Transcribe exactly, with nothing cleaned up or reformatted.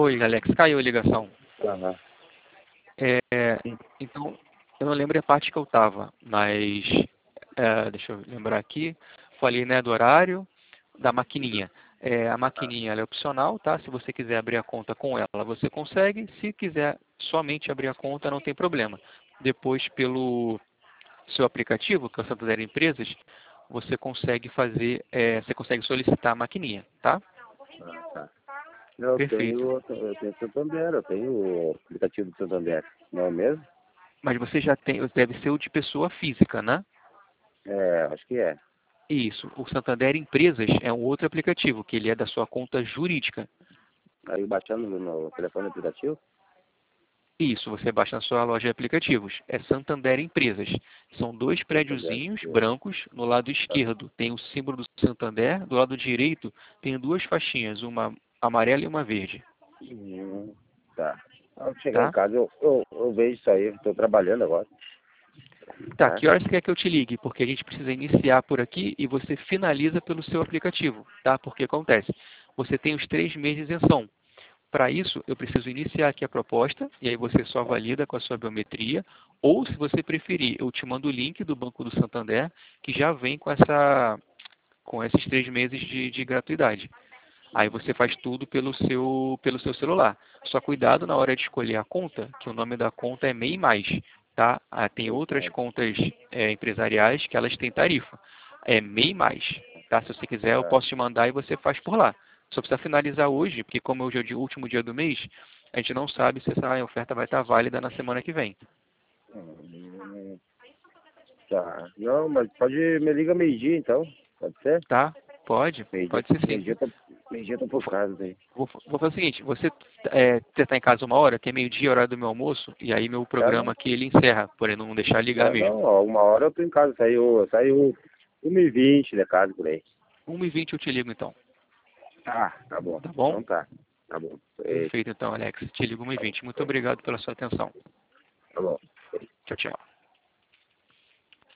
Oi, Alex, caiu a ligação. Aham. É, então, eu não lembro a parte que eu estava, mas é, deixa eu lembrar aqui. Falei, né, do horário, da maquininha. É, a maquininha ela é opcional, tá? Se você quiser abrir a conta com ela, você consegue. Se quiser somente abrir a conta, não tem problema. Depois, pelo seu aplicativo, que é o Santander Empresas, você consegue fazer, é, você consegue solicitar a maquininha, tá? Ah, tá. Eu Perfeito. tenho, eu tenho Santander, eu tenho o aplicativo do Santander, não é mesmo? Mas você já tem, deve ser o de pessoa física, né? É, acho que é. Isso. O Santander Empresas é um outro aplicativo, que ele é da sua conta jurídica. Aí baixando no, no telefone aplicativo? Isso, você baixa na sua loja de aplicativos. É Santander Empresas. São dois Santander. prédiozinhos É. brancos no lado esquerdo. Tem o símbolo do Santander. Do lado direito tem duas faixinhas, uma amarela e uma verde. Hum, tá. Ao chegar em Tá? casa, eu, eu, eu vejo isso aí, estou trabalhando agora. Tá, Tá? que horas você quer que eu te ligue? Porque a gente precisa iniciar por aqui e você finaliza pelo seu aplicativo, tá? Porque acontece, você tem os três meses de isenção. Para isso, eu preciso iniciar aqui a proposta, e aí você só valida com a sua biometria, ou se você preferir, eu te mando o link do Banco do Santander, que já vem com, essa, com esses três meses de, de gratuidade. Aí você faz tudo pelo seu, pelo seu celular. Só cuidado na hora de escolher a conta, que o nome da conta é MEI Mais. Tá? Ah, tem outras contas é, empresariais que elas têm tarifa. É MEI Mais. Tá? Se você quiser, eu Tá. posso te mandar e você faz por lá. Só precisa finalizar hoje, porque como hoje é o último dia do mês, a gente não sabe se essa oferta vai estar válida na semana que vem. Hum, tá. Não, mas pode, me liga meio-dia então, pode ser? Tá? Pode? Meio-dia, Pode ser sim. meio-dia, eu tô- meio-dia eu tô por casa daí. Vou, vou fazer o seguinte, você é, está em casa uma hora, que é meio-dia, horário do meu almoço, e aí meu Tá, não? programa aqui ele encerra, porém não deixar ligar Tá, mesmo. não, ó, uma hora eu tô em casa, saiu, saiu uma e vinte da casa por aí. uma e vinte eu te ligo então. Tá, tá bom. Tá bom? Então tá. Tá bom. Eita, Perfeito então, Alex. Te ligo uma e vinte. Muito obrigado pela sua atenção. tá bom. Tchau, tchau.